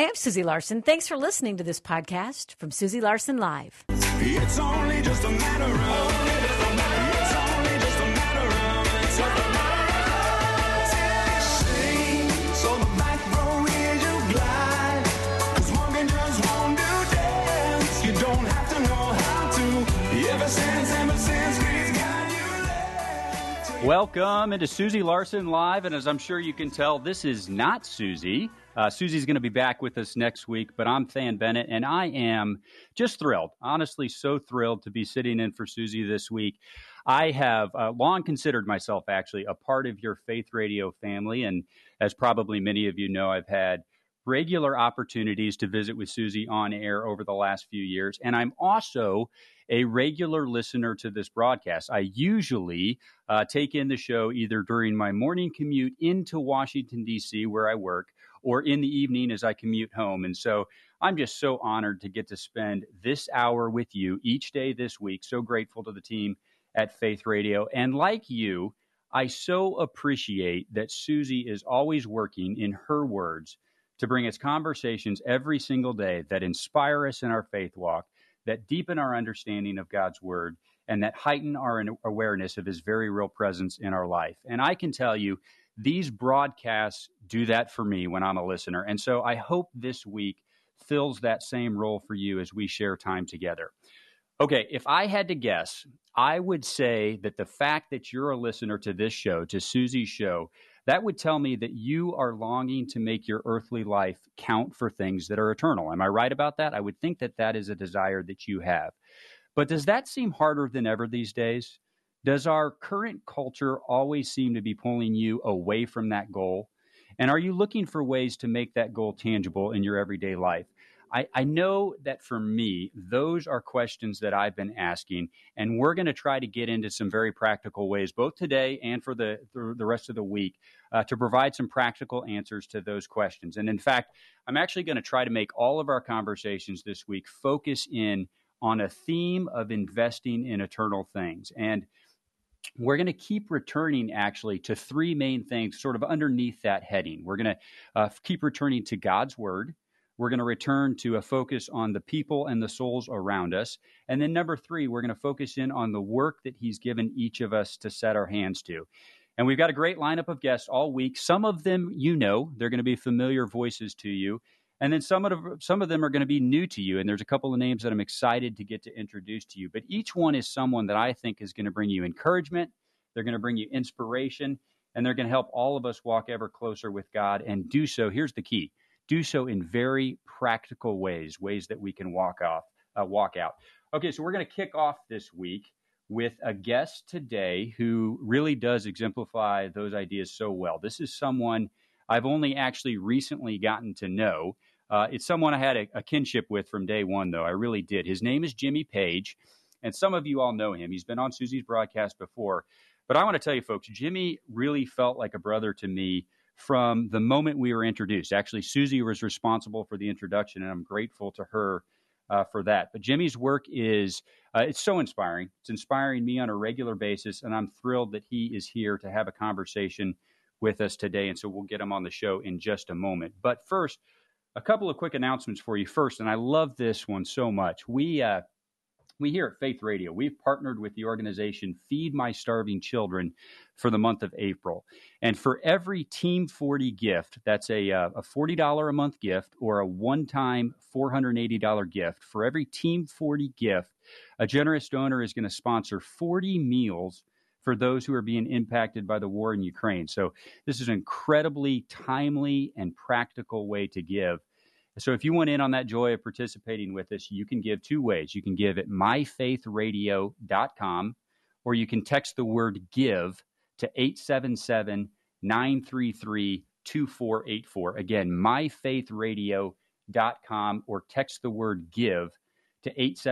Hi, I'm Susie Larson. Thanks for listening to this podcast from Susie Larson Live. It's only just a matter of so the back row is you glide, 'cause walking just won't do dance. You don't have to know how to. Ever since we've got you left. Welcome into Susie Larson Live, and as I'm sure you can tell, this is not Susie. Susie's going to be back with us next week, but I'm Than Bennett, and I am just thrilled, honestly so thrilled to be sitting in for Susie this week. I have long considered myself actually a part of your Faith Radio family, and as probably many of you know, I've had regular opportunities to visit with Susie on air over the last few years, and I'm also a regular listener to this broadcast. I usually take in the show either during my morning commute into Washington, D.C., where I work, or in the evening as I commute home. And so I'm just so honored to get to spend this hour with you each day this week. So grateful to the team at Faith Radio. And like you, I so appreciate that Susie is always working, in her words, to bring us conversations every single day that inspire us in our faith walk, that deepen our understanding of God's word, and that heighten our awareness of his very real presence in our life. And I can tell you, these broadcasts do that for me when I'm a listener. And so I hope this week fills that same role for you as we share time together. Okay, if I had to guess, I would say that the fact that you're a listener to this show, to Susie's show, that would tell me that you are longing to make your earthly life count for things that are eternal. Am I right about that? I would think that that is a desire that you have. But does that seem harder than ever these days? Does our current culture always seem to be pulling you away from that goal? And are you looking for ways to make that goal tangible in your everyday life? I know that for me, those are questions that I've been asking, and we're going to try to get into some very practical ways, both today and for the rest of the week, to provide some practical answers to those questions. And in fact, I'm actually going to try to make all of our conversations this week focus in on a theme of investing in eternal things. And we're going to keep returning actually to three main things sort of underneath that heading. We're going to keep returning to God's word. We're going to return to a focus on the people and the souls around us. And then number three, we're going to focus in on the work that he's given each of us to set our hands to. And we've got a great lineup of guests all week. Some of them, you know, they're going to be familiar voices to you. And then some of them are going to be new to you. And there's a couple of names that I'm excited to get to introduce to you. But each one is someone that I think is going to bring you encouragement. They're going to bring you inspiration. And they're going to help all of us walk ever closer with God and do so. Here's the key. Do so in very practical ways that we can walk out. Okay, so we're going to kick off this week with a guest today who really does exemplify those ideas so well. This is someone I've only actually recently gotten to know. It's someone I had a kinship with from day one, though. I really did. His name is Jimmy Page, and some of you all know him. He's been on Susie's broadcast before. But I want to tell you, folks, Jimmy really felt like a brother to me from the moment we were introduced. Actually, Susie was responsible for the introduction, and I'm grateful to her for that. But Jimmy's work is, it's so inspiring. It's inspiring me on a regular basis, and I'm thrilled that he is here to have a conversation with us today. And so we'll get him on the show in just a moment. But first, a couple of quick announcements for you first, and I love this one so much. We here at Faith Radio, we've partnered with the organization Feed My Starving Children for the month of April. And for every Team 40 gift, that's a $40 a month gift or a one-time $480 gift. For every Team 40 gift, a generous donor is going to sponsor 40 meals for those who are being impacted by the war in Ukraine. So this is an incredibly timely and practical way to give. So if you want in on that joy of participating with us, you can give two ways. You can give at myfaithradio.com, or you can text the word give to 877-933-2484. Again, myfaithradio.com, or text the word give to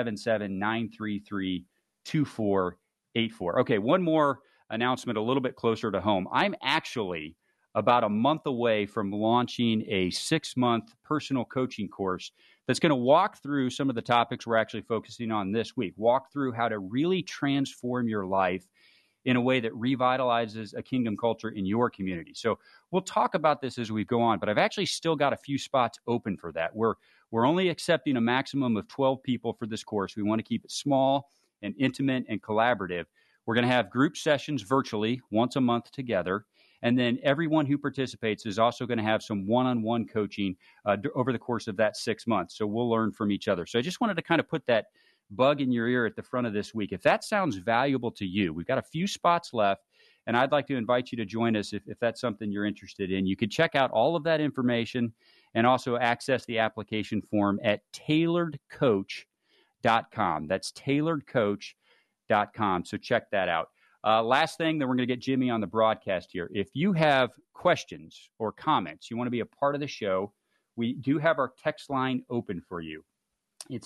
877-933-2484. Okay, one more announcement a little bit closer to home. I'm actually about a month away from launching a 6-month personal coaching course that's going to walk through some of the topics we're actually focusing on this week. Walk through how to really transform your life in a way that revitalizes a kingdom culture in your community. So we'll talk about this as we go on, but I've actually still got a few spots open for that. We're only accepting a maximum of 12 people for this course. We want to keep it small and intimate and collaborative. We're going to have group sessions virtually once a month together. And then everyone who participates is also going to have some one-on-one coaching over the course of that 6 months. So we'll learn from each other. So I just wanted to kind of put that bug in your ear at the front of this week. If that sounds valuable to you, we've got a few spots left, and I'd like to invite you to join us if that's something you're interested in. You could check out all of that information and also access the application form at tailoredcoach.com. That's tailoredcoach.com. So check that out. Last thing, then we're going to get Jimmy on the broadcast here. If you have questions or comments, you want to be a part of the show, we do have our text line open for you. It's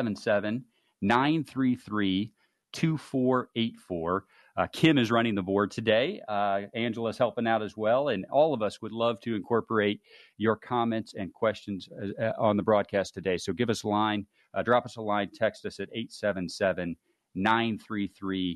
877-933-2484. Kim is running the board today. Angela's helping out as well. And all of us would love to incorporate your comments and questions on the broadcast today. So give us a line, drop us a line, text us at 877-933-2484.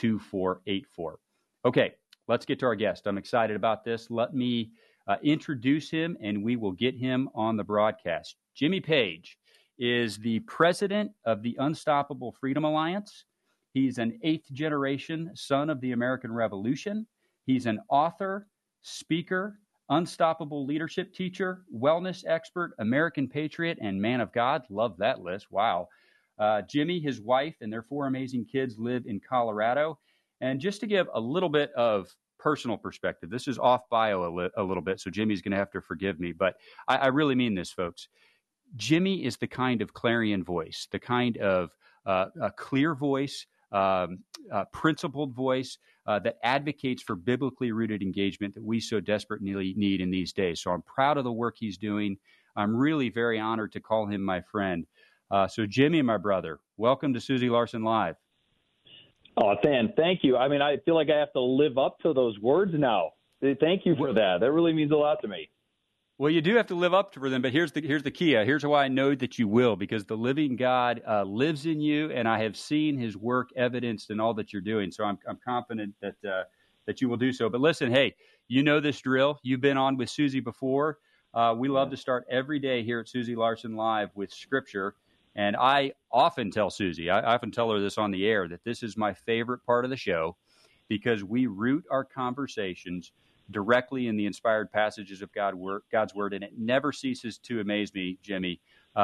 Okay, let's get to our guest. I'm excited about this. Let me introduce him, and we will get him on the broadcast. Jimmy Page is the president of the Unstoppable Freedom Alliance. He's an 8th-generation son of the American Revolution. He's an author, speaker, unstoppable leadership teacher, wellness expert, American patriot, and man of God. Love that list. Wow. Jimmy, his wife, and their 4 amazing kids live in Colorado. And just to give a little bit of personal perspective, this is off bio a little bit, so Jimmy's going to have to forgive me, but I really mean this, folks. Jimmy is the kind of clarion voice, the kind of a clear voice, principled voice that advocates for biblically rooted engagement that we so desperately need in these days. So I'm proud of the work he's doing. I'm really very honored to call him my friend. So Jimmy, my brother, welcome to Susie Larson Live. Oh, thank you. I mean, I feel like I have to live up to those words now. Thank you for that. That really means a lot to me. Well, you do have to live up to them, but here's the key. Here's why I know that you will, because the living God lives in you, and I have seen his work evidenced in all that you're doing. So I'm confident that you will do so. But listen, hey, you know this drill. You've been on with Susie before. We love to start every day here at Susie Larson Live with Scripture. And I often tell Susie, I often tell her this on the air, that this is my favorite part of the show because we root our conversations directly in the inspired passages of God's Word. And it never ceases to amaze me, Jimmy,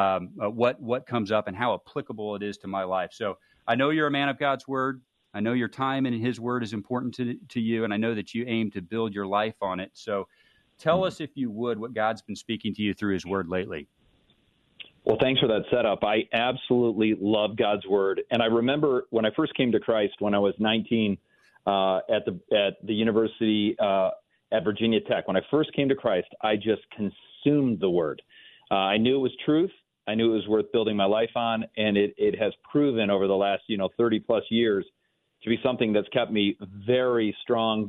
what comes up and how applicable it is to my life. So I know you're a man of God's Word. I know your time in his Word is important to you, and I know that you aim to build your life on it. So tell us, if you would, what God's been speaking to you through his Word lately. Well, thanks for that setup. I absolutely love God's Word. And I remember when I first came to Christ when I was 19 at the university at Virginia Tech. When I first came to Christ, I just consumed the Word. I knew it was truth. I knew it was worth building my life on. And it has proven over the last, 30-plus years to be something that's kept me very strong.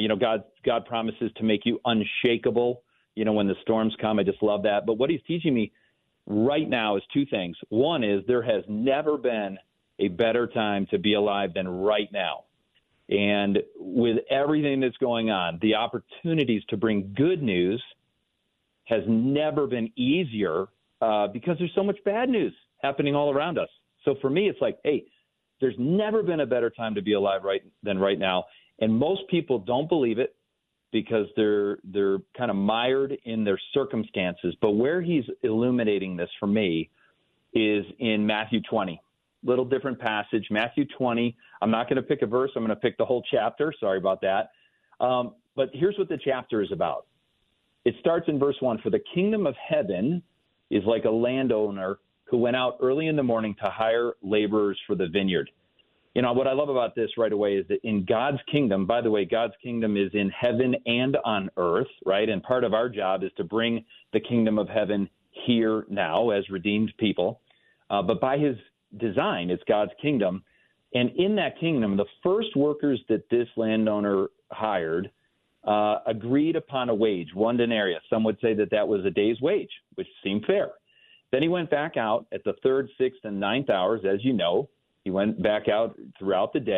God promises to make you unshakable, when the storms come. I just love that. But what he's teaching me right now is 2 things. One is there has never been a better time to be alive than right now. And with everything that's going on, the opportunities to bring good news has never been easier because there's so much bad news happening all around us. So for me, it's like, hey, there's never been a better time to be alive than right now. And most people don't believe it, because they're kind of mired in their circumstances. But where he's illuminating this for me is in Matthew 20. Little different passage, Matthew 20. I'm not going to pick a verse. I'm going to pick the whole chapter. Sorry about that. But here's what the chapter is about. It starts in verse 1. For the kingdom of heaven is like a landowner who went out early in the morning to hire laborers for the vineyard. What I love about this right away is that in God's kingdom, by the way, God's kingdom is in heaven and on earth, right? And part of our job is to bring the kingdom of heaven here now as redeemed people. But by his design, it's God's kingdom. And in that kingdom, the first workers that this landowner hired agreed upon a wage, 1 denarius. Some would say that was a day's wage, which seemed fair. Then he went back out at the 3rd, 6th, and 9th hours, as you know. He went back out throughout the day,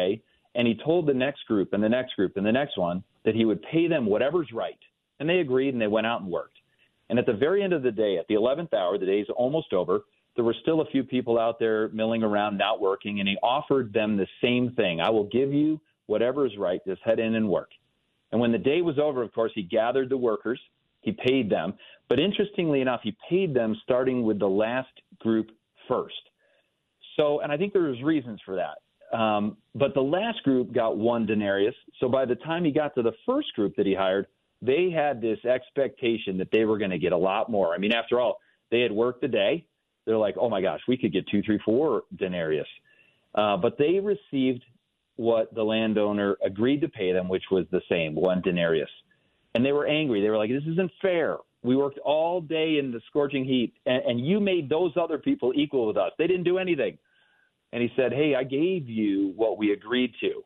And he told the next group and the next group and the next one that he would pay them whatever's right. And they agreed, and they went out and worked. And at the very end of the day, at the 11th hour, the day's almost over, there were still a few people out there milling around, not working, and he offered them the same thing. I will give you whatever is right. Just head in and work. And when the day was over, of course, he gathered the workers. He paid them. But interestingly enough, he paid them starting with the last group first. So, and I think there's reasons for that. But the last group got 1 denarius. So by the time he got to the first group that he hired, they had this expectation that they were going to get a lot more. I mean, after all, they had worked the day. They're like, oh my gosh, we could get 2, 3, 4 denarius. But they received what the landowner agreed to pay them, which was the same, 1 denarius. And they were angry. They were like, this isn't fair. We worked all day in the scorching heat, and you made those other people equal with us. They didn't do anything. And he said, hey, I gave you what we agreed to.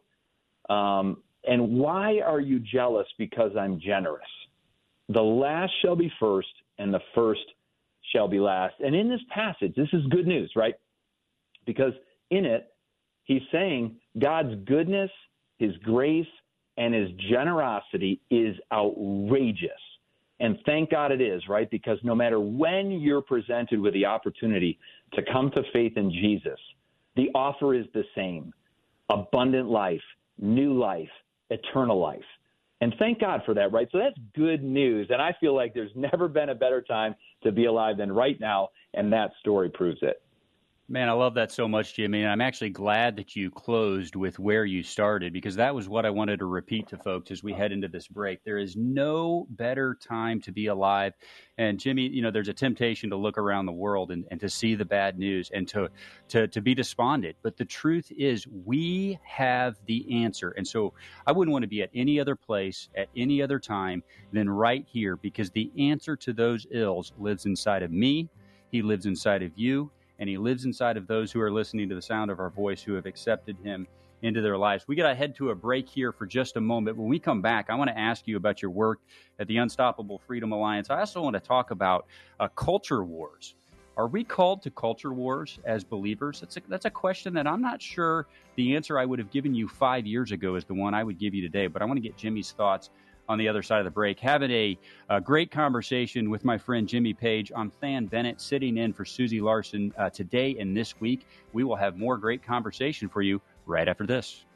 And why are you jealous because I'm generous? The last shall be first, and the first shall be last. And in this passage, this is good news, right? Because in it, he's saying God's goodness, his grace, and his generosity is outrageous. And thank God it is, right? Because no matter when you're presented with the opportunity to come to faith in Jesus, the offer is the same: abundant life, new life, eternal life. And thank God for that, right? So that's good news. And I feel like there's never been a better time to be alive than right now, and that story proves it. Man, I love that so much, Jimmy. And I'm actually glad that you closed with where you started, because that was what I wanted to repeat to folks as we head into this break. There is no better time to be alive. And Jimmy, you know, there's a temptation to look around the world and to see the bad news and to be despondent. But the truth is we have the answer. And so I wouldn't want to be at any other place at any other time than right here, because the answer to those ills lives inside of me. He lives inside of you. And he lives inside of those who are listening to the sound of our voice, who have accepted him into their lives. We got to head to a break here for just a moment. When we come back, I want to ask you about your work at the Unstoppable Freedom Alliance. I also want to talk about culture wars. Are we called to culture wars as believers? That's a question that I'm not sure the answer I would have given you 5 years ago is the one I would give you today. But I want to get Jimmy's thoughts on the other side of the break. Having a great conversation with my friend Jimmy Page. I'm Than Bennett, sitting in for Susie Larson today and this week. We will have more great conversation for you right after this.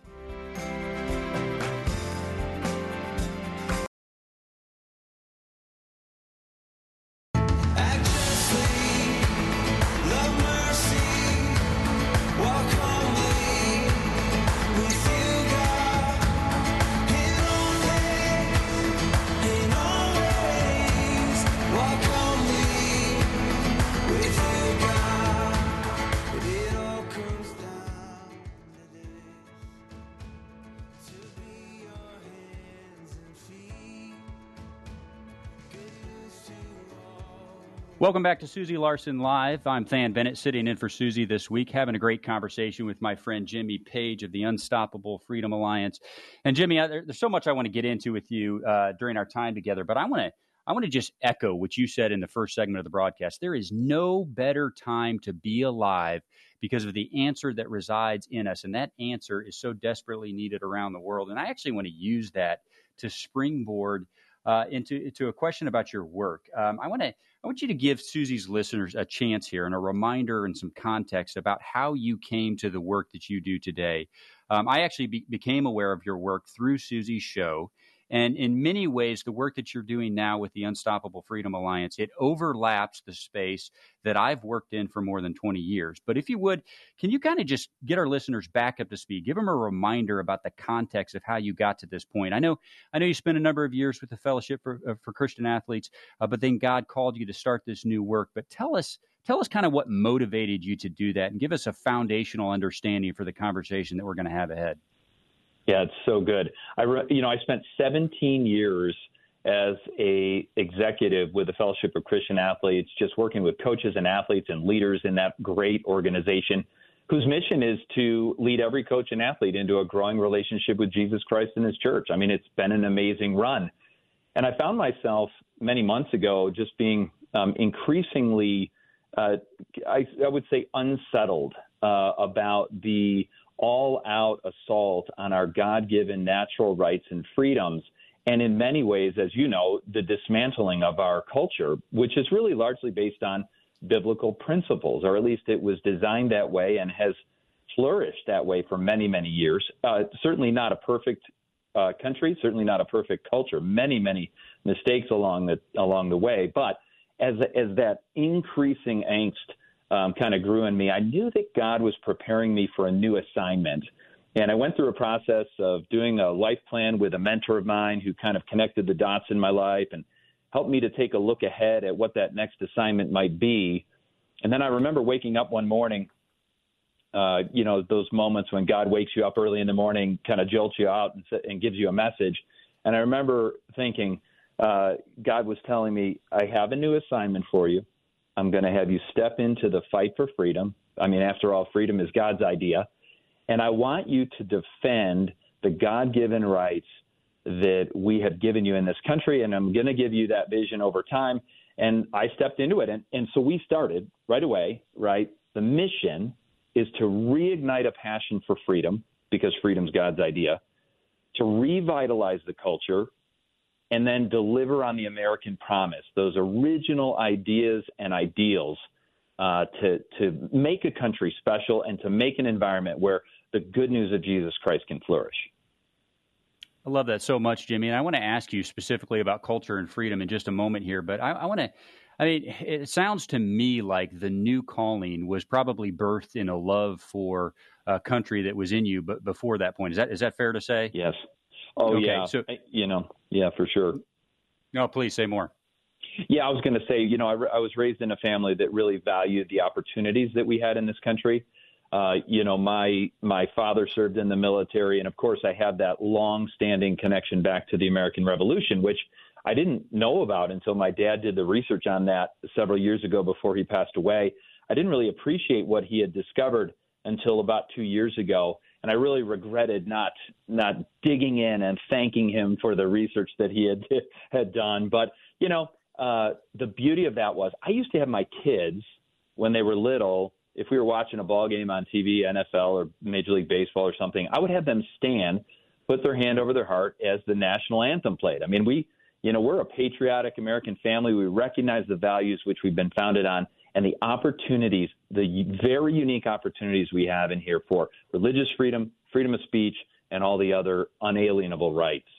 Welcome back to Susie Larson Live. I'm Than Bennett, sitting in for Susie this week, having a great conversation with my friend Jimmy Page of the Unstoppable Freedom Alliance. And Jimmy, there's so much I want to get into with you during our time together, but I want to just echo what you said in the first segment of the broadcast. There is no better time to be alive because of the answer that resides in us, and that answer is so desperately needed around the world. And I actually want to use that to springboard into a question about your work. I want you to give Susie's listeners a chance here and a reminder and some context about how you came to the work that you do today. I actually became aware of your work through Susie's show. And in many ways, the work that you're doing now with the Unstoppable Freedom Alliance, it overlaps the space that I've worked in for more than 20 years. But if you would, can you kind of just get our listeners back up to speed? Give them a reminder about the context of how you got to this point. I know you spent a number of years with the Fellowship for Christian Athletes, but then God called you to start this new work. But tell us kind of what motivated you to do that, and give us a foundational understanding for the conversation that we're going to have ahead. Yeah, it's so good. I spent 17 years as a executive with the Fellowship of Christian Athletes, just working with coaches and athletes and leaders in that great organization, whose mission is to lead every coach and athlete into a growing relationship with Jesus Christ and his church. I mean, it's been an amazing run. And I found myself many months ago just being increasingly, I would say, unsettled about the all-out assault on our God-given natural rights and freedoms. And in many ways, as you know, the dismantling of our culture, which is really largely based on biblical principles, or at least it was designed that way and has flourished that way for many, many years. Certainly not a perfect country, certainly not a perfect culture. Many, many mistakes along the way. But as that increasing angst kind of grew in me, I knew that God was preparing me for a new assignment. And I went through a process of doing a life plan with a mentor of mine who kind of connected the dots in my life and helped me to take a look ahead at what that next assignment might be. And then I remember waking up one morning, those moments when God wakes you up early in the morning, kind of jolts you out and gives you a message. And I remember thinking, God was telling me, I have a new assignment for you. I'm going to have you step into the fight for freedom. I mean, after all, freedom is God's idea. And I want you to defend the God-given rights that we have given you in this country, and I'm going to give you that vision over time. And I stepped into it. And so we started right away, right? The mission is to reignite a passion for freedom, because freedom's God's idea, to revitalize the culture, and then deliver on the American promise, those original ideas and ideals to make a country special and to make an environment where the good news of Jesus Christ can flourish. I love that so much, Jimmy. And I want to ask you specifically about culture and freedom in just a moment here. But it sounds to me like the new calling was probably birthed in a love for a country that was in you, but before that point. Is that fair to say? Yes. Oh, okay, yeah. So, yeah, for sure. No, please say more. Yeah, I was going to say, I was raised in a family that really valued the opportunities that we had in this country. My father served in the military, and of course I have that long-standing connection back to the American Revolution, which I didn't know about until my dad did the research on that several years ago before he passed away. I didn't really appreciate what he had discovered until about 2 years ago, and I really regretted not digging in and thanking him for the research that he had done. But the beauty of that was I used to have my kids when they were little. If we were watching a ball game on TV, NFL or Major League Baseball or something, I would have them stand, put their hand over their heart as the national anthem played. I mean, we're a patriotic American family. We recognize the values which we've been founded on and the opportunities, the very unique opportunities we have in here for religious freedom, freedom of speech, and all the other unalienable rights.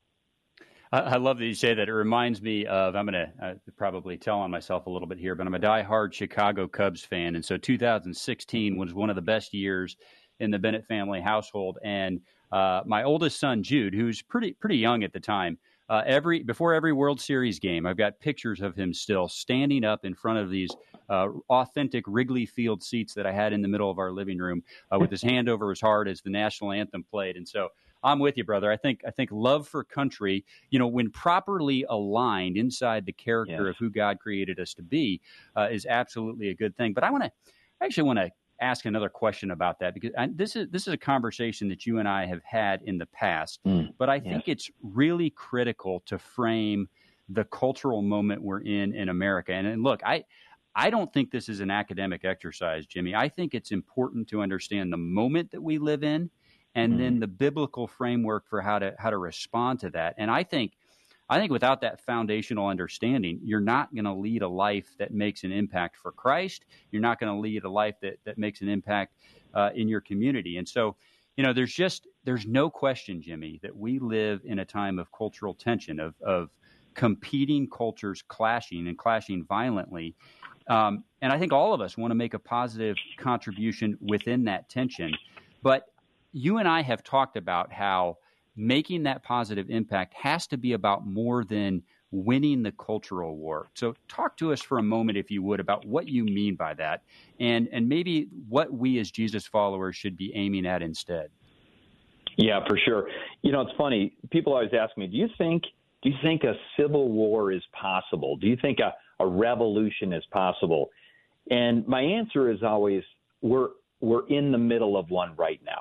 I love that you say that. It reminds me of, I'm going to probably tell on myself a little bit here, but I'm a diehard Chicago Cubs fan. And so 2016 was one of the best years in the Bennett family household. And my oldest son, Jude, who's pretty young at the time, before every World Series game, I've got pictures of him still standing up in front of these authentic Wrigley Field seats that I had in the middle of our living room with his hand over his heart as the national anthem played. And so I'm with you, brother. I think love for country, when properly aligned inside the character of who God created us to be, is absolutely a good thing. But I actually want to ask another question about that, because this is a conversation that you and I have had in the past. But I think it's really critical to frame the cultural moment we're in America. And look, I don't think this is an academic exercise, Jimmy. I think it's important to understand the moment that we live in, and then the biblical framework for how to respond to that. And I think without that foundational understanding, you're not going to lead a life that makes an impact for Christ. You're not going to lead a life that makes an impact in your community. And so, there's no question, Jimmy, that we live in a time of cultural tension, of competing cultures clashing violently. And I think all of us want to make a positive contribution within that tension. But you and I have talked about how making that positive impact has to be about more than winning the cultural war. So talk to us for a moment, if you would, about what you mean by that, and maybe what we as Jesus followers should be aiming at instead. Yeah, for sure. It's funny. People always ask me, do you think a civil war is possible? Do you think a revolution is possible? And my answer is always, we're in the middle of one right now.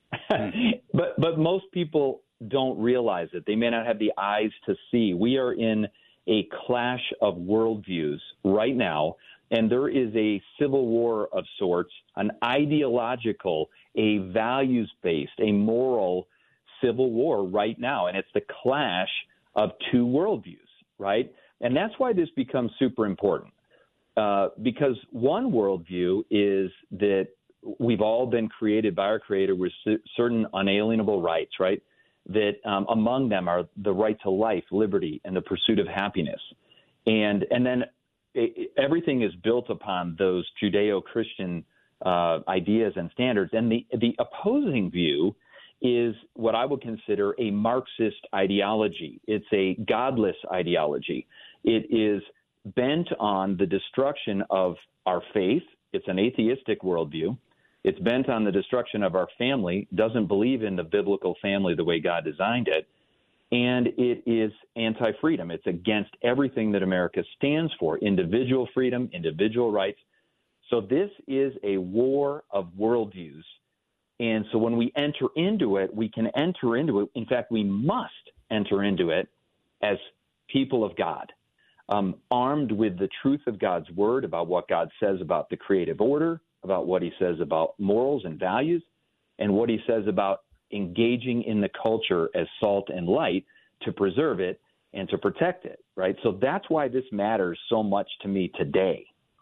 But most people don't realize it. They may not have the eyes to see. We are in a clash of worldviews right now And there is a civil war of sorts, an ideological, a values-based, a moral civil war right now. And it's the clash of two worldviews, right? And that's why this becomes super important. Because one worldview is that we've all been created by our Creator with certain unalienable rights, right? That among them are the right to life, liberty, and the pursuit of happiness. And then everything is built upon those Judeo-Christian ideas and standards. And the opposing view is what I would consider a Marxist ideology. It's a godless ideology. It is bent on the destruction of our faith. It's an atheistic worldview. It's bent on the destruction of our family, doesn't believe in the biblical family the way God designed it, and it is anti-freedom. It's against everything that America stands for, individual freedom, individual rights. So this is a war of worldviews. And so when we enter into it, we can enter into it. In fact, we must enter into it as people of God, armed with the truth of God's word about what God says about the creative order, about what he says about morals and values, and what he says about engaging in the culture as salt and light to preserve it and to protect it, right? So that's why this matters so much to me today.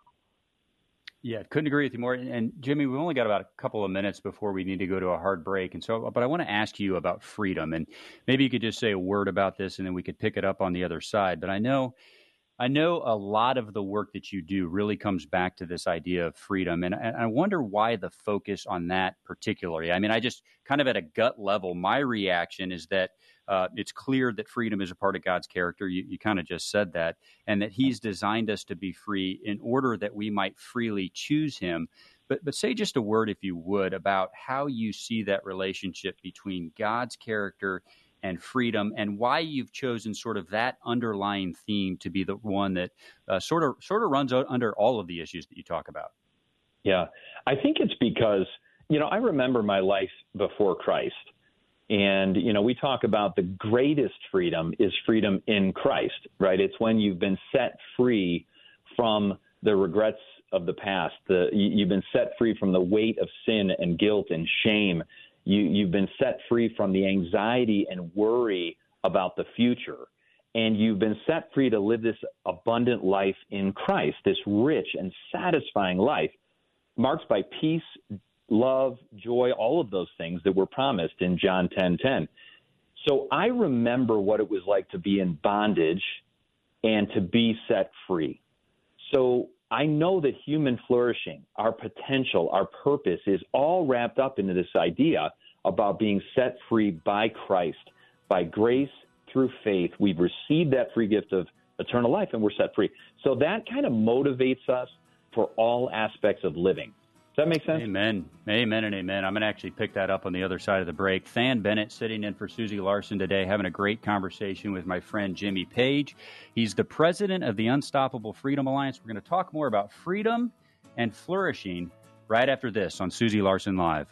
Yeah, couldn't agree with you more. And Jimmy, we've only got about a couple of minutes before we need to go to a hard break. And so, but I want to ask you about freedom, and maybe you could just say a word about this and then we could pick it up on the other side. But I know a lot of the work that you do really comes back to this idea of freedom. And I wonder why the focus on that particularly. I mean, I just kind of at a gut level, my reaction is that it's clear that freedom is a part of God's character. You kind of just said that, and that he's designed us to be free in order that we might freely choose him. But say just a word, if you would, about how you see that relationship between God's character and freedom, and why you've chosen sort of that underlying theme to be the one that sort of runs under all of the issues that you talk about. Yeah, I think it's because, I remember my life before Christ. And, we talk about the greatest freedom is freedom in Christ, right? It's when you've been set free from the regrets of the past. You've been set free from the weight of sin and guilt and shame. You've been set free from the anxiety and worry about the future. And you've been set free to live this abundant life in Christ, this rich and satisfying life marked by peace, love, joy, all of those things that were promised in John 10:10. So I remember what it was like to be in bondage and to be set free. So I know that human flourishing, our potential, our purpose is all wrapped up into this idea about being set free by Christ. By grace, through faith, we've received that free gift of eternal life and we're set free. So that kind of motivates us for all aspects of living. Does that make sense? Amen. Amen and amen. I'm going to actually pick that up on the other side of the break. Than Bennett sitting in for Susie Larson today, having a great conversation with my friend Jimmy Page. He's the president of the Unstoppable Freedom Alliance. We're going to talk more about freedom and flourishing right after this on Susie Larson Live.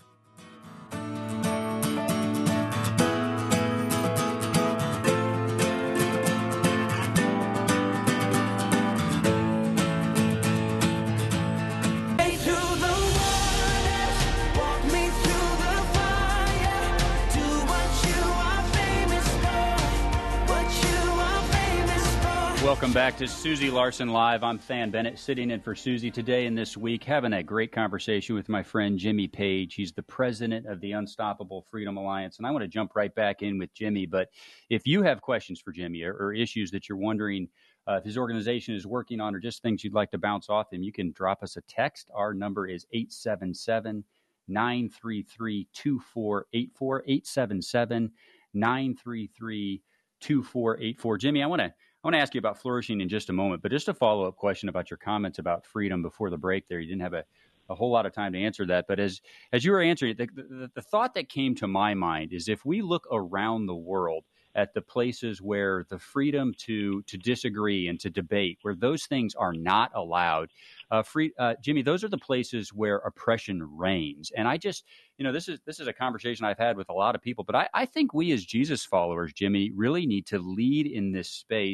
Welcome back to Susie Larson Live. I'm Than Bennett, sitting in for Susie today and this week, having a great conversation with my friend Jimmy Page. He's the president of the Unstoppable Freedom Alliance, and I want to jump right back in with Jimmy. But if you have questions for Jimmy or issues that you're wondering if his organization is working on or just things you'd like to bounce off him, you can drop us a text. Our number is 877-933-2484, 877-933-2484. Jimmy, I want to ask you about flourishing in just a moment, but just a follow-up question about your comments about freedom before the break there. You didn't have a whole lot of time to answer that, but as you were answering it, the thought that came to my mind is if we look around the world at the places where the freedom to disagree and to debate, where those things are not allowed, Jimmy, those are the places where oppression reigns. And I just, this is a conversation I've had with a lot of people, but I think we as Jesus followers, Jimmy, really need to lead in this space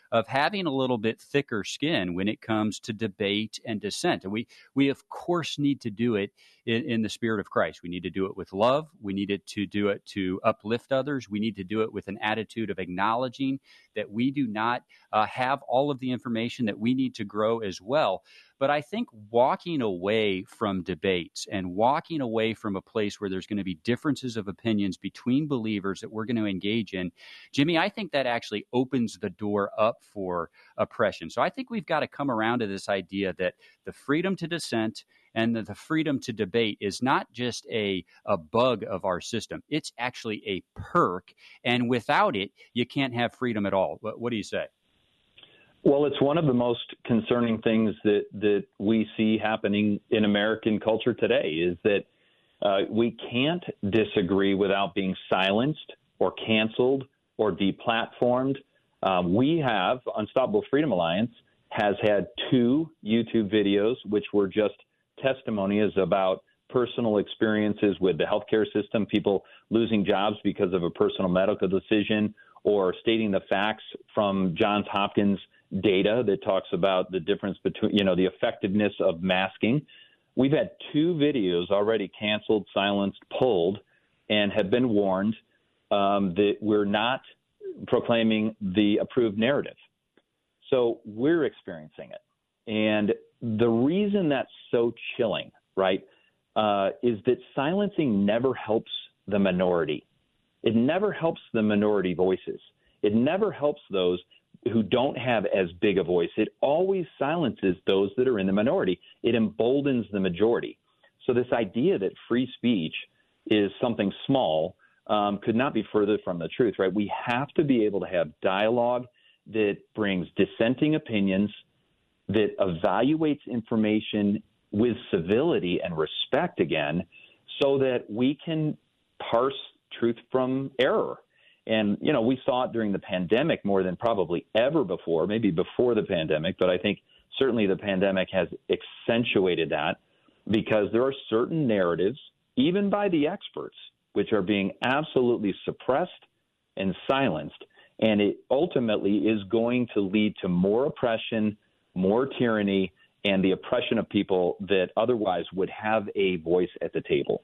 of having a little bit thicker skin when it comes to debate and dissent. And we of course need to do it in the spirit of Christ. We need to do it with love. We need to do it to uplift others. We need to do it with an attitude of acknowledging that we do not have all of the information, that we need to grow as well. But I think walking away from debates and walking away from a place where there's going to be differences of opinions between believers that we're going to engage in, Jimmy, I think that actually opens the door up for oppression. So I think we've got to come around to this idea that the freedom to dissent and the freedom to debate is not just a bug of our system. It's actually a perk. And without it, you can't have freedom at all. What do you say? Well, it's one of the most concerning things that we see happening in American culture today is that we can't disagree without being silenced or canceled or deplatformed. We have, Unstoppable Freedom Alliance has had 2 YouTube videos, which were just testimonies about personal experiences with the healthcare system, people losing jobs because of a personal medical decision, or stating the facts from Johns Hopkins data that talks about the difference between, the effectiveness of masking. We've had 2 videos already canceled, silenced, pulled, and have been warned that we're not proclaiming the approved narrative. So we're experiencing it. And the reason that's so chilling, right, is that silencing never helps the minority. It never helps the minority voices. It never helps those who don't have as big a voice. It always silences those that are in the minority. It emboldens the majority. So this idea that free speech is something small could not be further from the truth, right? We have to be able to have dialogue that brings dissenting opinions, that evaluates information with civility and respect again, so that we can parse truth from error. And, we saw it during the pandemic more than probably ever before, maybe before the pandemic, but I think certainly the pandemic has accentuated that, because there are certain narratives, even by the experts, which are being absolutely suppressed and silenced. And it ultimately is going to lead to more oppression, more tyranny, and the oppression of people that otherwise would have a voice at the table.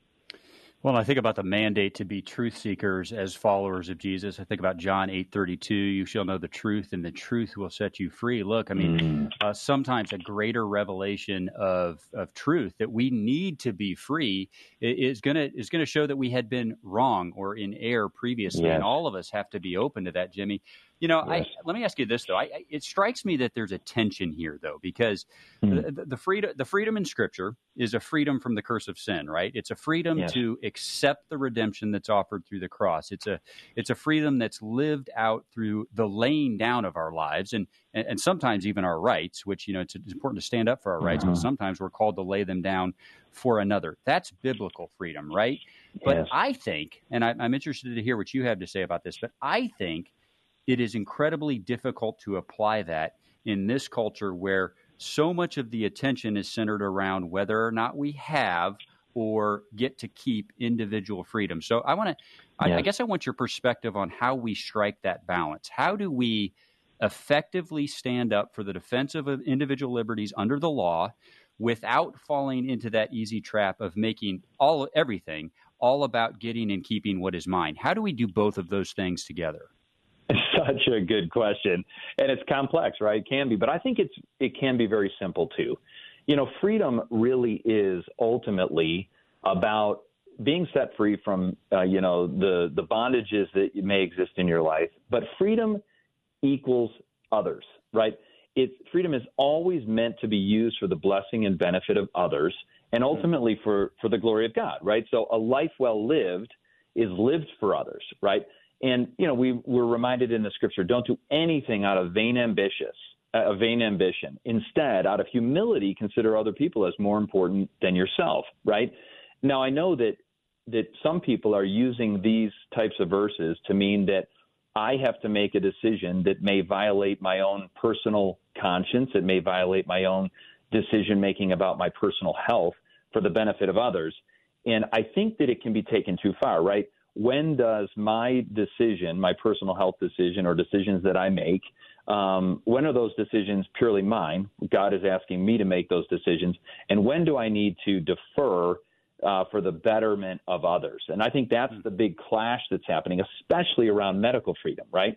Well, I think about the mandate to be truth seekers as followers of Jesus. I think about John 8:32, you shall know the truth, and the truth will set you free. Look, I mean, sometimes a greater revelation of truth that we need to be free is going to show that we had been wrong or in error previously. Yes. And all of us have to be open to that, Jimmy. Yes. Let me ask you this, though. It strikes me that there's a tension here, though, because the freedom in Scripture is a freedom from the curse of sin, right? It's a freedom to accept the redemption that's offered through the cross. It's a freedom that's lived out through the laying down of our lives and sometimes even our rights, which, it's important to stand up for our rights, but sometimes we're called to lay them down for another. That's biblical freedom, right? But I think, and I'm interested to hear what you have to say about this, but I think it is incredibly difficult to apply that in this culture where so much of the attention is centered around whether or not we have or get to keep individual freedom. So I guess I want your perspective on how we strike that balance. How do we effectively stand up for the defense of individual liberties under the law without falling into that easy trap of making everything all about getting and keeping what is mine? How do we do both of those things together? Such a good question. And it's complex, right? It can be. But I think it can be very simple, too. Freedom really is ultimately about being set free from, the bondages that may exist in your life. But freedom equals others, right? Freedom is always meant to be used for the blessing and benefit of others and ultimately for the glory of God, right? So a life well lived is lived for others, right? And, we're reminded in the Scripture, don't do anything out of vain ambition. Instead, out of humility, consider other people as more important than yourself, right? Now, I know that some people are using these types of verses to mean that I have to make a decision that may violate my own personal conscience. It may violate my own decision-making about my personal health for the benefit of others. And I think that it can be taken too far, right? When does my decision, my personal health decision or decisions that I make When are those decisions purely mine? God is asking me to make those decisions. And when do I need to defer for the betterment of others? And I think that's the big clash that's happening, especially around medical freedom, right?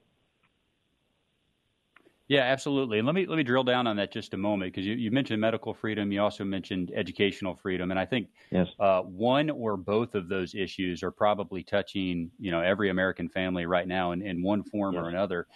Yeah, absolutely. And let me drill down on that just a moment, because you mentioned medical freedom. You also mentioned educational freedom. And I think Yes. One or both of those issues are probably touching, every American family right now in one form or another.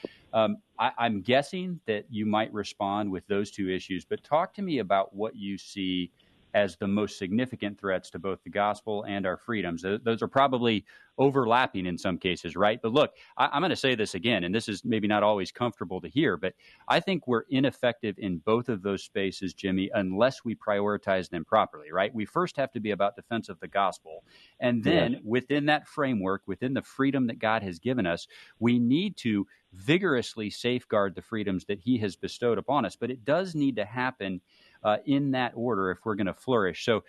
I'm guessing that you might respond with those two issues, but talk to me about what you see as the most significant threats to both the gospel and our freedoms. Those are probably overlapping in some cases, right? But look, I'm going to say this again, and this is maybe not always comfortable to hear, but I think we're ineffective in both of those spaces, Jimmy, unless we prioritize them properly, right? We first have to be about defense of the gospel. And then within that framework, within the freedom that God has given us, we need to vigorously safeguard the freedoms that he has bestowed upon us. But it does need to happen in that order if we're going to flourish. So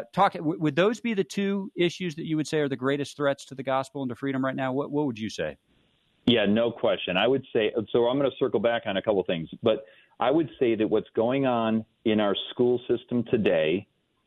would those be the two issues that you would say are the greatest threats to the gospel and to freedom right now? What would you say? Yeah, no question. I would say, so I'm going to circle back on a couple things, but I would say that what's going on in our school system today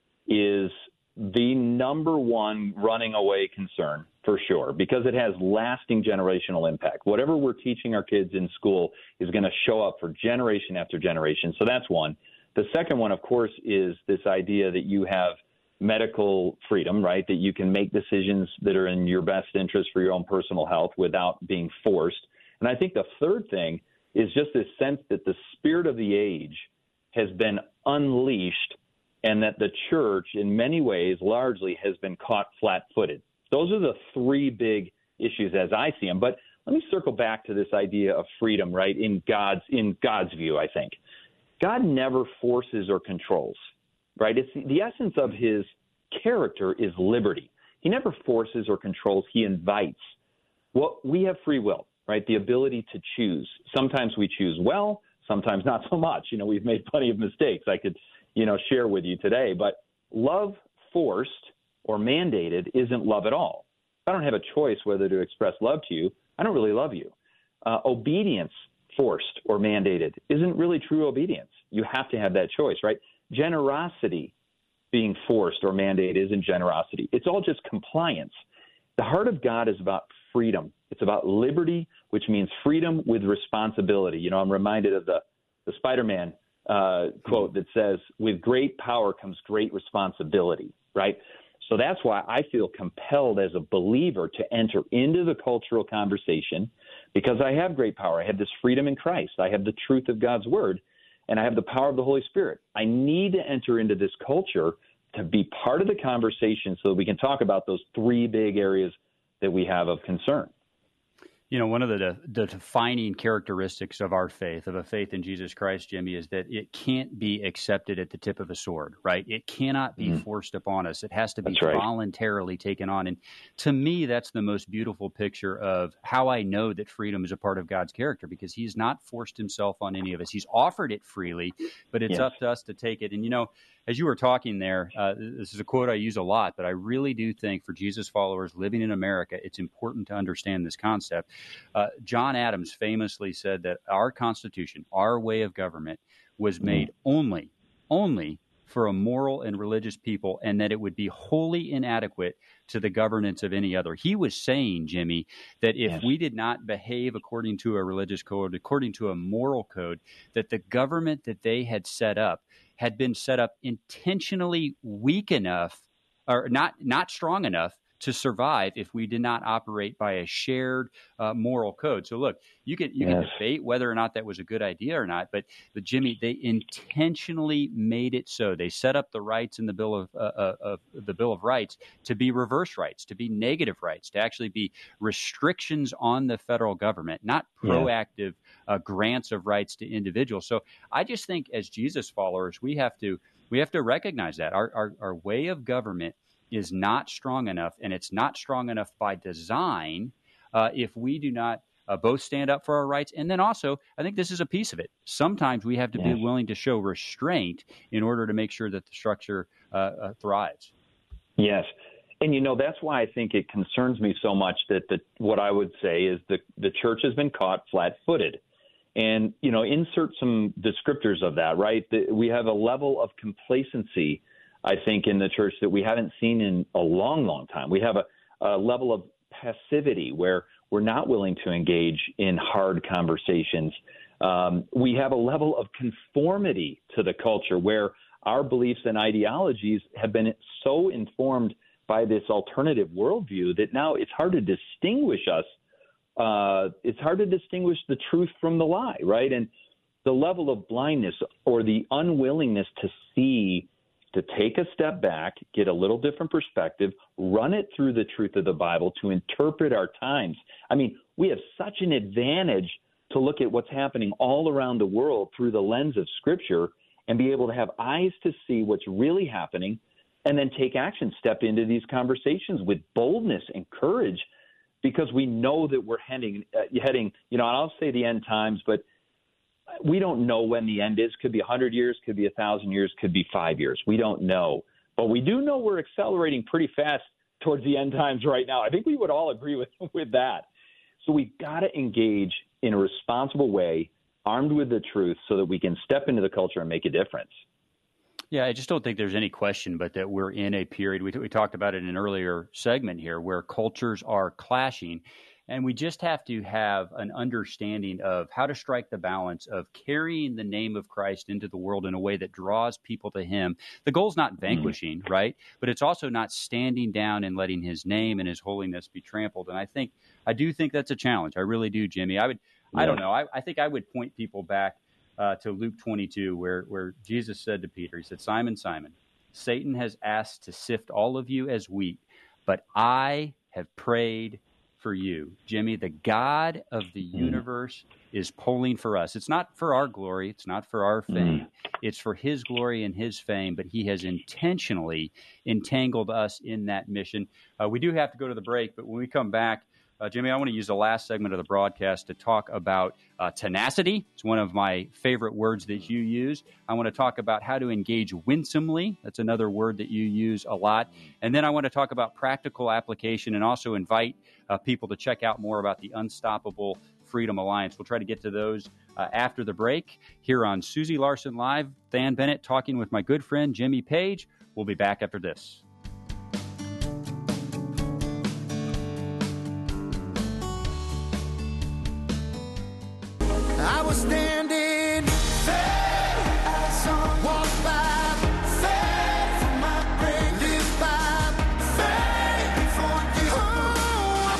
is the number one running away concern, for sure, because it has lasting generational impact. Whatever we're teaching our kids in school is going to show up for generation after generation. So that's one. The second one, of course, is this idea that you have medical freedom, right? That you can make decisions that are in your best interest for your own personal health without being forced. And I think the third thing is just this sense that the spirit of the age has been unleashed and that the church, in many ways, largely has been caught flat-footed. Those are the three big issues as I see them. But let me circle back to this idea of freedom, right? In God's view, I think. God never forces or controls, right? It's the essence of his character is liberty. He never forces or controls. He invites. Well, we have free will, right? The ability to choose. Sometimes we choose well, sometimes not so much. We've made plenty of mistakes I could, share with you today. But love forced or mandated isn't love at all. If I don't have a choice whether to express love to you, I don't really love you. Obedience forced or mandated isn't really true obedience. You have to have that choice, right? Generosity being forced or mandated isn't generosity. It's all just compliance. The heart of God is about freedom. It's about liberty, which means freedom with responsibility. I'm reminded of the Spider-Man quote that says, with great power comes great responsibility, right? So that's why I feel compelled as a believer to enter into the cultural conversation, because I have great power. I have this freedom in Christ. I have the truth of God's word, and I have the power of the Holy Spirit. I need to enter into this culture to be part of the conversation so that we can talk about those three big areas that we have of concern. One of the defining characteristics of our faith, of a faith in Jesus Christ, Jimmy, is that it can't be accepted at the tip of a sword, right? It cannot be forced upon us. It has to be voluntarily taken on. And to me, that's the most beautiful picture of how I know that freedom is a part of God's character, because he's not forced himself on any of us. He's offered it freely, but it's up to us to take it. And, as you were talking there, this is a quote I use a lot, but I really do think for Jesus followers living in America, it's important to understand this concept. John Adams famously said that our Constitution, our way of government, was made only for a moral and religious people, and that it would be wholly inadequate to the governance of any other. He was saying, Jimmy, that if we did not behave according to a religious code, according to a moral code, that the government that they had set up had been set up intentionally weak enough, or not strong enough, to survive if we did not operate by a shared moral code. So look, you can debate whether or not that was a good idea or not, but Jimmy, they intentionally made it so. They set up the rights in the Bill of Rights to be reverse rights, to be negative rights, to actually be restrictions on the federal government, not proactive grants of rights to individuals. So I just think as Jesus followers, we have to recognize that our way of government is not strong enough, and it's not strong enough by design if we do not both stand up for our rights. And then also, I think this is a piece of it. Sometimes we have to be willing to show restraint in order to make sure that the structure thrives. Yes. And, that's why I think it concerns me so much that what I would say is the church has been caught flat-footed. And, insert some descriptors of that, right? We have a level of complacency, I think, in the church that we haven't seen in a long, long time. We have a level of passivity where we're not willing to engage in hard conversations. We have a level of conformity to the culture where our beliefs and ideologies have been so informed by this alternative worldview that now it's hard to distinguish us. It's hard to distinguish the truth from the lie, right? And the level of blindness or the unwillingness to see, to take a step back, get a little different perspective, run it through the truth of the Bible to interpret our times. I mean, we have such an advantage to look at what's happening all around the world through the lens of Scripture and be able to have eyes to see what's really happening and then take action, step into these conversations with boldness and courage, because we know that we're heading, and I'll say the end times, but we don't know when the end is. Could be 100 years, could be 1,000 years, could be 5 years. We don't know. But we do know we're accelerating pretty fast towards the end times right now. I think we would all agree with that. So we've got to engage in a responsible way, armed with the truth, so that we can step into the culture and make a difference. Yeah, I just don't think there's any question but that we're in a period, we talked about it in an earlier segment here, where cultures are clashing. And we just have to have an understanding of how to strike the balance of carrying the name of Christ into the world in a way that draws people to him. The goal's not vanquishing, right? But it's also not standing down and letting his name and his holiness be trampled. And I do think that's a challenge. I really do, Jimmy. I don't know. I think I would point people back to Luke 22, where Jesus said to Peter, he said, Simon, Simon, Satan has asked to sift all of you as wheat, but I have prayed for you. Jimmy, the God of the universe is pulling for us. It's not for our glory. It's not for our fame. It's for his glory and his fame, but he has intentionally entangled us in that mission. We do have to go to the break, but when we come back, Jimmy, I want to use the last segment of the broadcast to talk about tenacity. It's one of my favorite words that you use. I want to talk about how to engage winsomely. That's another word that you use a lot. And then I want to talk about practical application and also invite people to check out more about the Unstoppable Freedom Alliance. We'll try to get to those after the break here on Susie Larson Live. Than Bennett talking with my good friend Jimmy Page. We'll be back after this. I was standing as someone walked by, from my grave, live by, before you. Oh,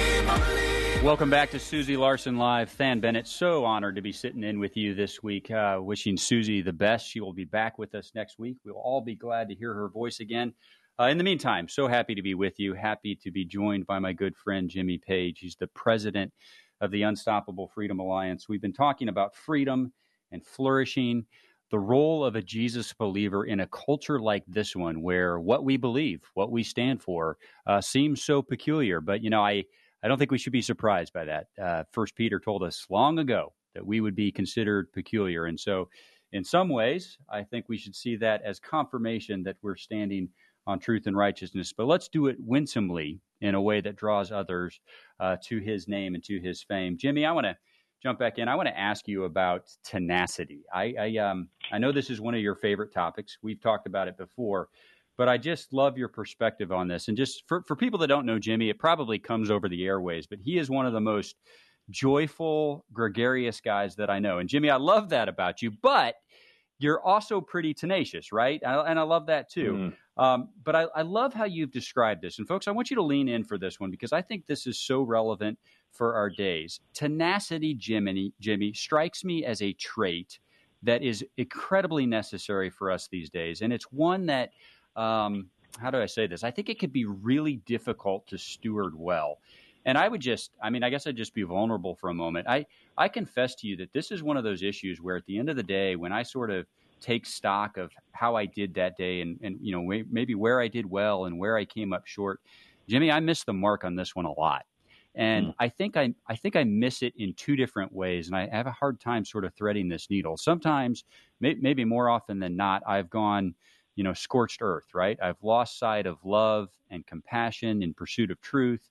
I believe. Welcome back to Susie Larson Live. Than Bennett, so honored to be sitting in with you this week. Wishing Susie the best. She will be back with us next week. We'll all be glad to hear her voice again. In the meantime, so happy to be with you. Happy to be joined by my good friend Jimmy Page. He's the president of the Unstoppable Freedom Alliance. We've been talking about freedom and flourishing, the role of a Jesus believer in a culture like this one, where what we believe, what we stand for, seems so peculiar. But, I don't think we should be surprised by that. First Peter told us long ago that we would be considered peculiar. And so in some ways, I think we should see that as confirmation that we're standing on truth and righteousness. But let's do it winsomely in a way that draws others to his name and to his fame. Jimmy, I want to jump back in. I want to ask you about tenacity. I know this is one of your favorite topics. We've talked about it before, but I just love your perspective on this. And just for people that don't know Jimmy, it probably comes over the airways, but he is one of the most joyful, gregarious guys that I know. And Jimmy, I love that about you, but you're also pretty tenacious, right? And I love that too. But I love how you've described this. And folks, I want you to lean in for this one because I think this is so relevant for our days. Tenacity, Jimmy, strikes me as a trait that is incredibly necessary for us these days. And it's one that, how do I say this? I think it could be really difficult to steward well. And I guess I'd just be vulnerable for a moment. I confess to you that this is one of those issues where at the end of the day, when I sort of take stock of how I did that day and maybe where I did well and where I came up short, Jimmy, I missed the mark on this one a lot. And I think I miss it in two different ways. And I have a hard time sort of threading this needle. Sometimes, maybe more often than not, I've gone, scorched earth, right? I've lost sight of love and compassion in pursuit of truth.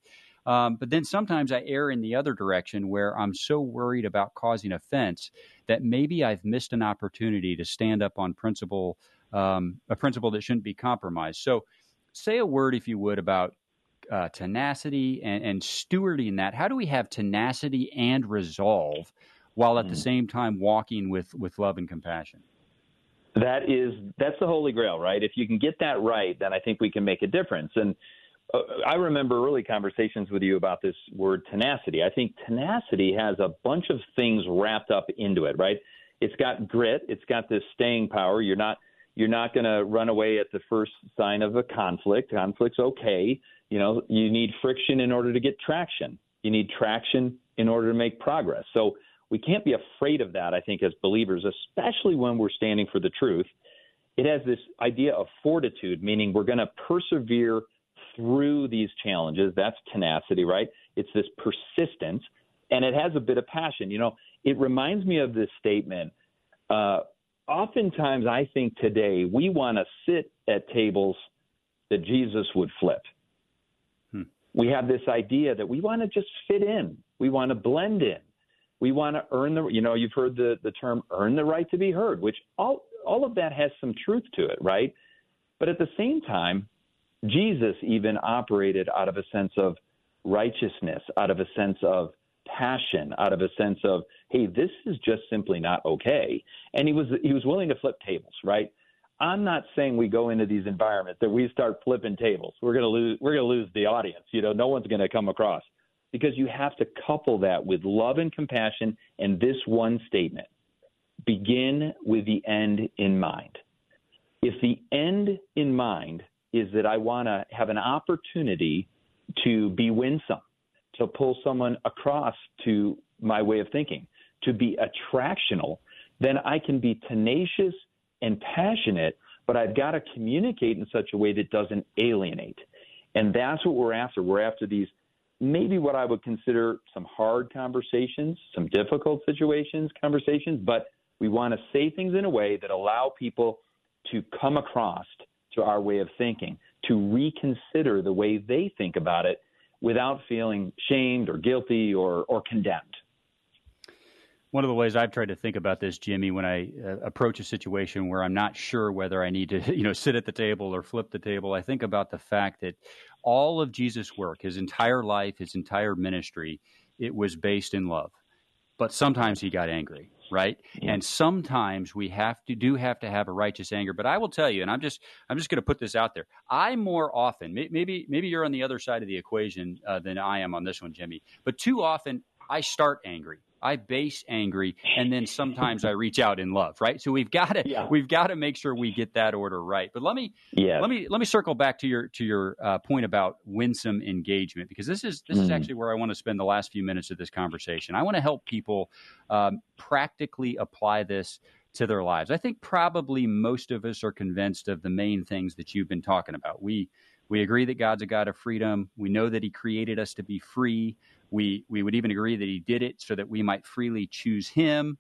But then sometimes I err in the other direction where I'm so worried about causing offense that maybe I've missed an opportunity to stand up on principle, a principle that shouldn't be compromised. So say a word, if you would, about tenacity and stewarding that. How do we have tenacity and resolve while at the same time walking with love and compassion? That's the Holy Grail, right? If you can get that right, then I think we can make a difference. And I remember early conversations with you about this word tenacity. I think tenacity has a bunch of things wrapped up into it, right? It's got grit. It's got this staying power. You're not going to run away at the first sign of a conflict. Conflict's okay. You know, you need friction in order to get traction. You need traction in order to make progress. So we can't be afraid of that, I think, as believers, especially when we're standing for the truth. It has this idea of fortitude, meaning we're going to persevere through these challenges. That's tenacity, right? It's this persistence, and it has a bit of passion. You know, it reminds me of this statement. Oftentimes, I think today we want to sit at tables that Jesus would flip. We have this idea that we want to just fit in. We want to blend in. We want to earn you've heard the term earn the right to be heard, which all of that has some truth to it, right? But at the same time, Jesus even operated out of a sense of righteousness, out of a sense of passion, out of a sense of, hey, this is just simply not okay. And he was willing to flip tables, right? I'm not saying we go into these environments that we start flipping tables. We're going to lose the audience. You know, no one's going to come across, because you have to couple that with love and compassion and this one statement: begin with the end in mind. If the end in mind is that I want to have an opportunity to be winsome, to pull someone across to my way of thinking, to be attractional, then I can be tenacious and passionate, but I've got to communicate in such a way that doesn't alienate. And that's what we're after. We're after these, maybe what I would consider some hard conversations, some difficult conversations, but we want to say things in a way that allow people to come across to our way of thinking, to reconsider the way they think about it without feeling shamed or guilty or condemned. One of the ways I've tried to think about this, Jimmy, when I approach a situation where I'm not sure whether I need to, sit at the table or flip the table, I think about the fact that all of Jesus' work, his entire life, his entire ministry, it was based in love. But sometimes he got angry, right? Yeah. And sometimes we have to have a righteous anger. But I will tell you, and I'm just going to put this out there. I more often, maybe you're on the other side of the equation than I am on this one, Jimmy. But too often I start angry. I base angry, and then sometimes I reach out in love, right? So we've got to make sure we get that order right. But let me circle back to your point about winsome engagement, because this is actually where I want to spend the last few minutes of this conversation. I want to help people practically apply this to their lives. I think probably most of us are convinced of the main things that you've been talking about. We agree that God's a God of freedom. We know that he created us to be free. We would even agree that he did it so that we might freely choose him.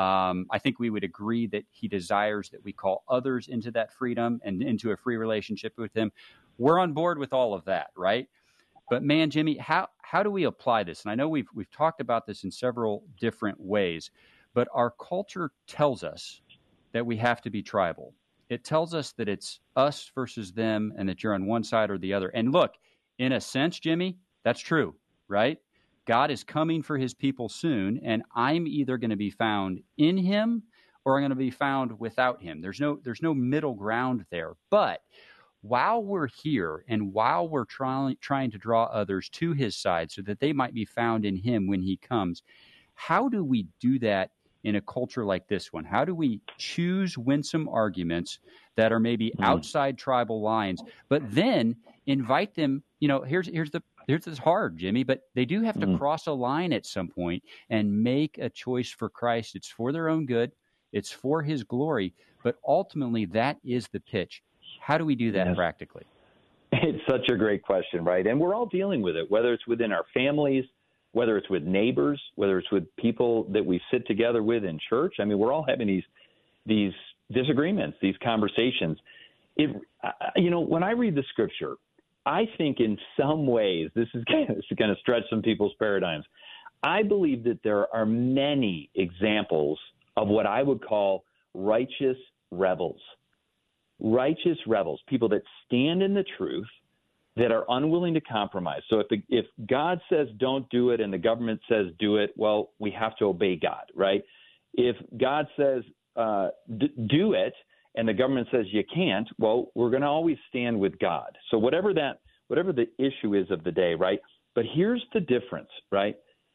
I think we would agree that he desires that we call others into that freedom and into a free relationship with him. We're on board with all of that, right? But man, Jimmy, how do we apply this? And I know we've talked about this in several different ways, but our culture tells us that we have to be tribal. It tells us that it's us versus them and that you're on one side or the other. And look, in a sense, Jimmy, that's true, right? God is coming for his people soon, and I'm either going to be found in him or I'm going to be found without him. There's no middle ground there. But while we're here and while we're trying to draw others to his side so that they might be found in him when he comes, how do we do that in a culture like this one? How do we choose winsome arguments that are maybe outside tribal lines, but then invite them? It's hard, Jimmy, but they do have to cross a line at some point and make a choice for Christ. It's for their own good. It's for his glory. But ultimately, that is the pitch. How do we do that practically? It's such a great question, right? And we're all dealing with it, whether it's within our families, whether it's with neighbors, whether it's with people that we sit together with in church. I mean, we're all having these disagreements, these conversations. When I read the scripture, I think in some ways, this is going to stretch some people's paradigms. I believe that there are many examples of what I would call righteous rebels. Righteous rebels, people that stand in the truth, that are unwilling to compromise. So if God says don't do it and the government says do it, well, we have to obey God, right? If God says do it and the government says you can't, well, we're going to always stand with God. So whatever the issue is of the day, right? But here's the difference, right?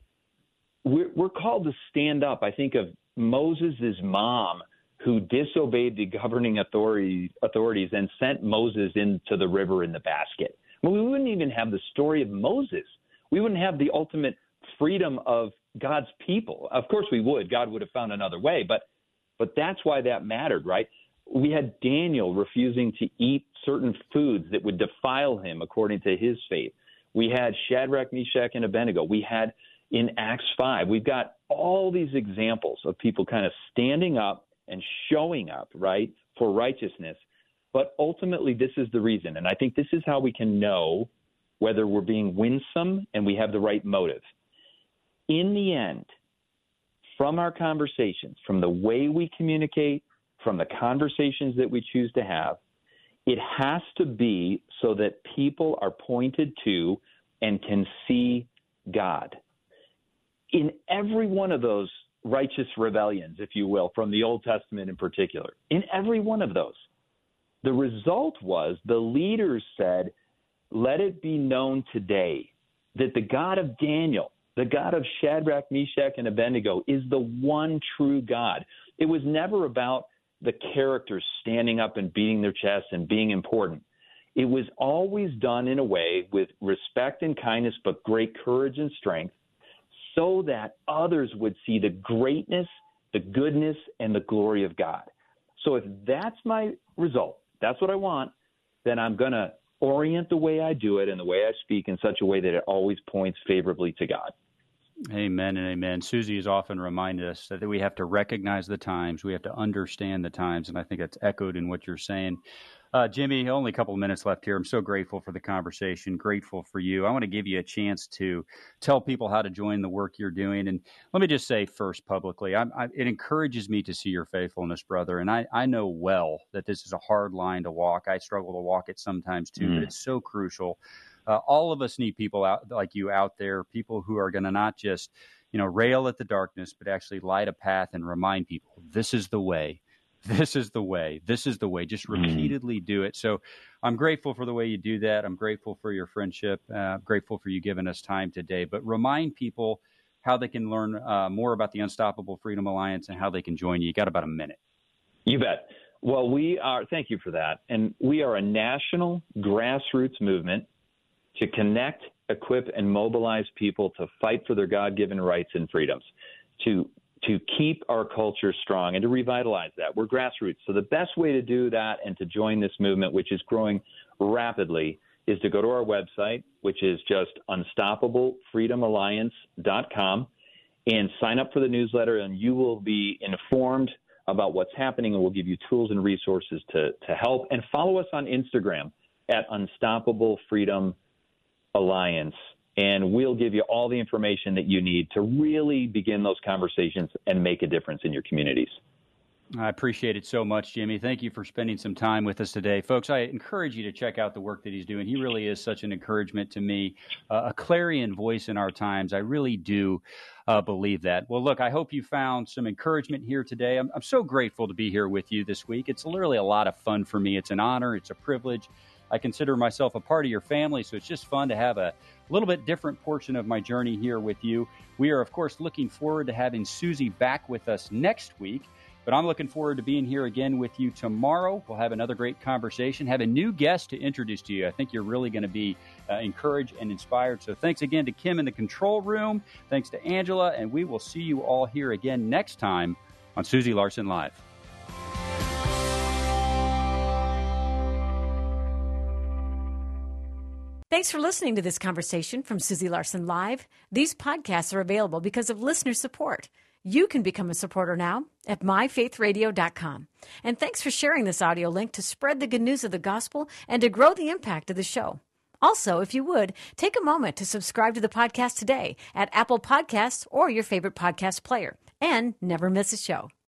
We're called to stand up. I think of Moses' mom who disobeyed the governing authorities and sent Moses into the river in the basket. Well, we wouldn't even have the story of Moses. We wouldn't have the ultimate freedom of God's people. Of course we would. God would have found another way, but that's why that mattered, right? We had Daniel refusing to eat certain foods that would defile him according to his faith. We had Shadrach, Meshach, and Abednego. We had in Acts 5, we've got all these examples of people kind of standing up and showing up, right, for righteousness. But ultimately, this is the reason. And I think this is how we can know whether we're being winsome and we have the right motive. In the end, from our conversations, from the way we communicate, from the conversations that we choose to have, it has to be so that people are pointed to and can see God. In every one of those righteous rebellions, if you will, from the Old Testament in particular, in every one of those, the result was the leaders said, let it be known today that the God of Daniel, the God of Shadrach, Meshach, and Abednego is the one true God. It was never about the characters standing up and beating their chests and being important. It was always done in a way with respect and kindness, but great courage and strength, so that others would see the greatness, the goodness, and the glory of God. So if that's my result, that's what I want, then I'm going to orient the way I do it and the way I speak in such a way that it always points favorably to God. Amen and amen. Susie has often reminded us that we have to recognize the times. We have to understand the times, and I think that's echoed in what you're saying. Jimmy, only a couple of minutes left here. I'm so grateful for the conversation, grateful for you. I want to give you a chance to tell people how to join the work you're doing. And let me just say first publicly, it encourages me to see your faithfulness, brother. And I know well that this is a hard line to walk. I struggle to walk it sometimes too, but it's so crucial. All of us need people like you out there, people who are going to not just, rail at the darkness, but actually light a path and remind people, this is the way. This is the way. This is the way. Just repeatedly do it. So I'm grateful for the way you do that. I'm grateful for your friendship. I'm grateful for you giving us time today. But remind people how they can learn more about the Unstoppable Freedom Alliance and how they can join you. You got about a minute. You bet. Well, thank you for that. And we are a national grassroots movement to connect, equip, and mobilize people to fight for their God-given rights and freedoms, to keep our culture strong and to revitalize that. We're grassroots. So the best way to do that and to join this movement, which is growing rapidly, is to go to our website, which is just unstoppablefreedomalliance.com, and sign up for the newsletter, and you will be informed about what's happening, and we'll give you tools and resources to help. And follow us on Instagram at Unstoppable Freedom Alliance, and we'll give you all the information that you need to really begin those conversations and make a difference in your communities. I appreciate it so much, Jimmy. Thank you for spending some time with us today. Folks, I encourage you to check out the work that he's doing. He really is such an encouragement to me, a clarion voice in our times. I really do believe that. Well, look, I hope you found some encouragement here today. I'm so grateful to be here with you this week. It's literally a lot of fun for me. It's an honor. It's a privilege. I consider myself a part of your family, so it's just fun to have a little bit different portion of my journey here with you. We are, of course, looking forward to having Susie back with us next week, but I'm looking forward to being here again with you tomorrow. We'll have another great conversation, have a new guest to introduce to you. I think you're really going to be encouraged and inspired. So thanks again to Kim in the control room. Thanks to Angela, and we will see you all here again next time on Susie Larson Live. Thanks for listening to this conversation from Susie Larson Live. These podcasts are available because of listener support. You can become a supporter now at myfaithradio.com. And thanks for sharing this audio link to spread the good news of the gospel and to grow the impact of the show. Also, if you would, take a moment to subscribe to the podcast today at Apple Podcasts or your favorite podcast player, and never miss a show.